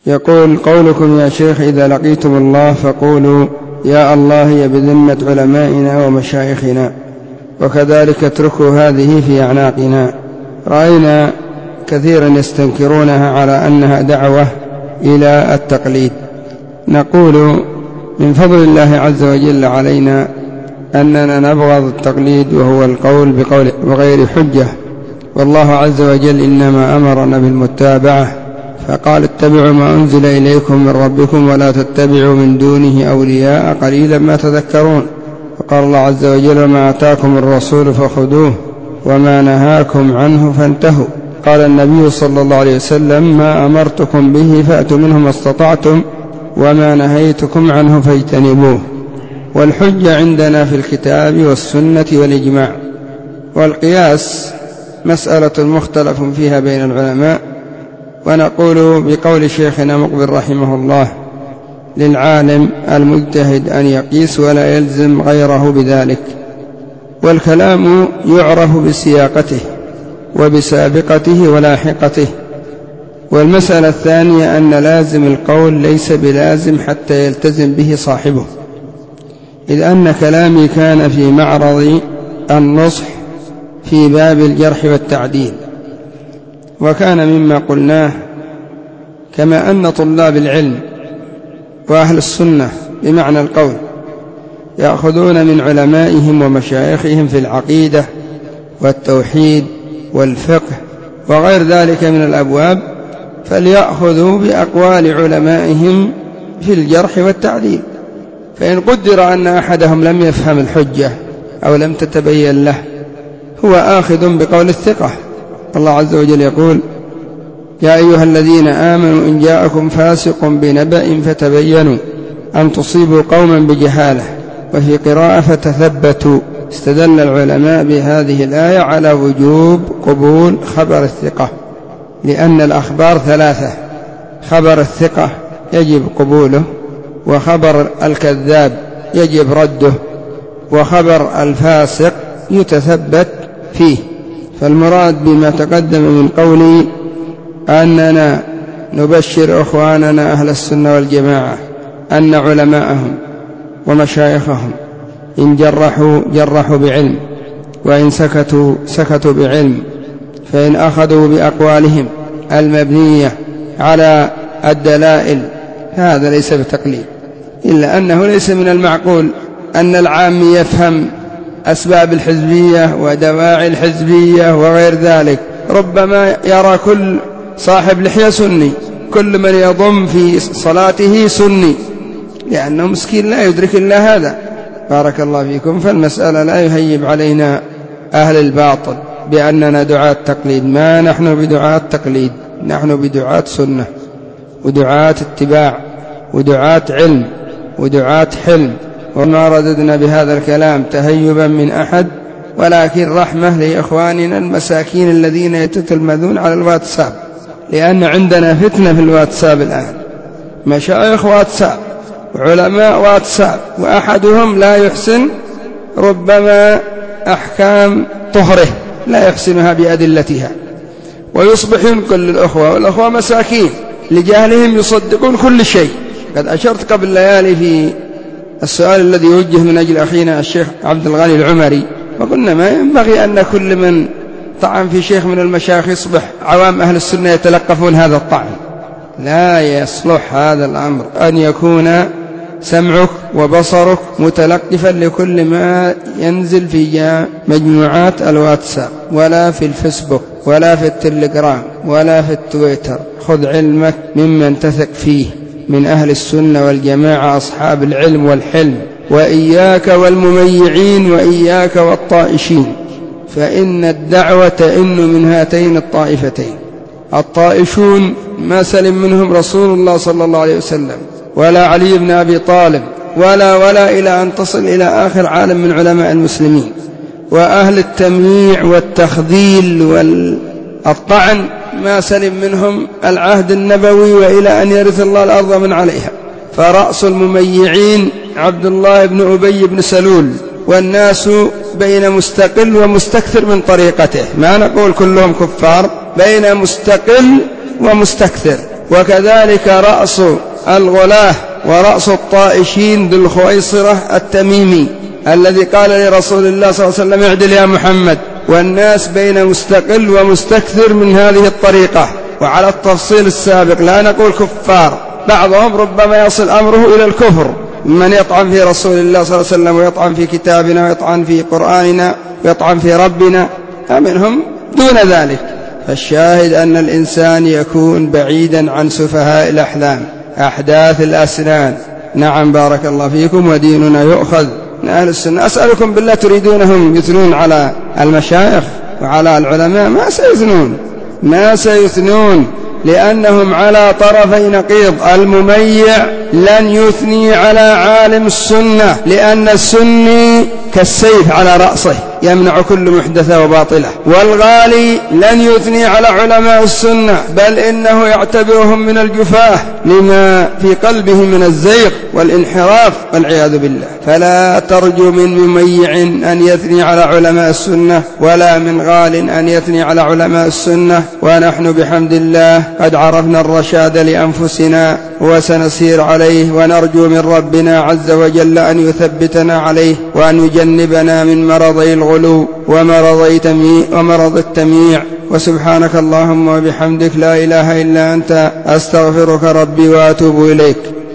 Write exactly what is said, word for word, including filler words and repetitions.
يقول: قولكم يا شيخ إذا لقيتم الله فقولوا يا الله يا بذمة علمائنا ومشايخنا، وكذلك اتركوا هذه في أعناقنا. رأينا كثيرا يستنكرونها على أنها دعوة إلى التقليد. نقول: من فضل الله عز وجل علينا أننا نبغض التقليد، وهو القول بقول بغير حجة، والله عز وجل إنما أمرنا بالمتابعة فقال: اتبعوا ما أنزل إليكم من ربكم ولا تتبعوا من دونه أولياء قليلا ما تذكرون. وقال الله عز وجل: ما آتاكم الرسول فخذوه وما نهاكم عنه فانتهوا. قال النبي صلى الله عليه وسلم: ما أمرتكم به فأتوا منه ما استطعتم وما نهيتكم عنه فاجتنبوه. والحجة عندنا في الكتاب والسنة والإجماع. والقياس مسألة مختلف فيها بين العلماء، ونقول بقول شيخنا مقبل رحمه الله: للعالم المجتهد أن يقيس ولا يلزم غيره بذلك. والكلام يعرف بسياقته وبسابقته ولاحقته. والمسألة الثانية أن لازم القول ليس بلازم حتى يلتزم به صاحبه، إذ أن كلامي كان في معرض النصح في باب الجرح والتعديل، وكان مما قلناه كما أن طلاب العلم وأهل السنة بمعنى القول يأخذون من علمائهم ومشايخهم في العقيدة والتوحيد والفقه وغير ذلك من الأبواب، فليأخذوا بأقوال علمائهم في الجرح والتعديل. فإن قدر أن أحدهم لم يفهم الحجة أو لم تتبين له، هو آخذ بقول الثقة. الله عز وجل يقول: يا أيها الذين آمنوا إن جاءكم فاسق بنبأ فتبينوا أن تصيبوا قوما بجهالة، وفي قراءة فتثبتوا. استدل العلماء بهذه الآية على وجوب قبول خبر الثقة، لأن الأخبار ثلاثة: خبر الثقة يجب قبوله، وخبر الكذاب يجب رده، وخبر الفاسق يتثبت فيه. فالمراد بما تقدم من قولي أننا نبشر أخواننا أهل السنة والجماعة أن علماءهم ومشايخهم إن جرحوا جرحوا بعلم، وإن سكتوا سكتوا بعلم، فإن أخذوا بأقوالهم المبنية على الدلائل هذا ليس بتقليد. إلا أنه ليس من المعقول أن العام يفهم أسباب الحزبية ودواعي الحزبية وغير ذلك. ربما يرى كل صاحب لحية سني، كل من يضم في صلاته سني، لأنه مسكين لا يدرك إلا هذا. بارك الله فيكم. فالمسألة لا يهيب علينا أهل الباطل بأننا دعاة تقليد، ما نحن بدعاة تقليد، نحن بدعاة سنة ودعاة اتباع ودعاة علم ودعاة حلم. وما رددنا بهذا الكلام تهيبا من أحد، ولكن رحمة لإخواننا المساكين الذين يتتلمذون على الواتساب، لأن عندنا فتنة في الواتساب الآن، مشايخ واتساب وعلماء واتساب، وأحدهم لا يحسن ربما أحكام طهره لا يحسنها بأدلتها، ويصبح ينقل للأخوة، والأخوة مساكين لجهلهم يصدقون كل شيء. قد أشرت قبل ليالي في السؤال الذي يوجه من أجل أخينا الشيخ عبد الغني العمري، وقلنا ما ينبغي أن كل من طعن في شيخ من المشايخ يصبح عوام أهل السنة يتلقفون هذا الطعن. لا يصلح هذا الأمر، أن يكون سمعك وبصرك متلقفا لكل ما ينزل في مجموعات الواتساب ولا في الفيسبوك ولا في التليجرام ولا في التويتر. خذ علمك ممن تثق فيه من أهل السنة والجماعة أصحاب العلم والحلم، وإياك والمميعين وإياك والطائشين، فإن الدعوة تئن من هاتين الطائفتين. الطائشون ما سلم منهم رسول الله صلى الله عليه وسلم ولا علي بن أبي طالب ولا ولا إلى أن تصل إلى آخر عالم من علماء المسلمين. وأهل التمييع والتخذيل والطعن ما سلم منهم العهد النبوي وإلى أن يرث الله الأرض من عليها. فرأس المميعين عبد الله بن أبي بن سلول، والناس بين مستقل ومستكثر من طريقته، ما نقول كلهم كفار، بين مستقل ومستكثر. وكذلك رأس الغلاة ورأس الطائشين ذو الخويصرة التميمي الذي قال لرسول الله صلى الله عليه وسلم اعدل يا محمد، والناس بين مستقل ومستكثر من هذه الطريقة. وعلى التفصيل السابق لا نقول كفار، بعضهم ربما يصل أمره إلى الكفر، من يطعن في رسول الله صلى الله عليه وسلم ويطعن في كتابنا ويطعن في قرآننا ويطعن في ربنا، فمنهم دون ذلك. فالشاهد أن الإنسان يكون بعيدا عن سفهاء الأحلام أحداث الأسنان. نعم بارك الله فيكم. وديننا يؤخذ من أهل السنة. أسألكم بالله تريدونهم يثنون على المشايخ وعلى العلماء؟ ما سيثنون، ما سيثنون، لأنهم على طرفي نقيض. المميع لن يثني على عالم السنة، لأن السني كالسيف على رأسه يمنع كل محدثة وباطلة. والغالي لن يثني على علماء السنة، بل إنه يعتبرهم من الجفاه لما في قلبه من الزيغ والانحراف والعياذ بالله. فلا ترجو من مميع أن يثني على علماء السنة، ولا من غال أن يثني على علماء السنة. ونحن بحمد الله قد عرفنا الرشاد لأنفسنا وسنسير عليه، ونرجو من ربنا عز وجل أن يثبتنا عليه، وأن يجنبنا من مرضي الغلو ومرض التمييع. وسبحانك اللهم وبحمدك لا إله إلا أنت أستغفرك ربي وأتوب إليك.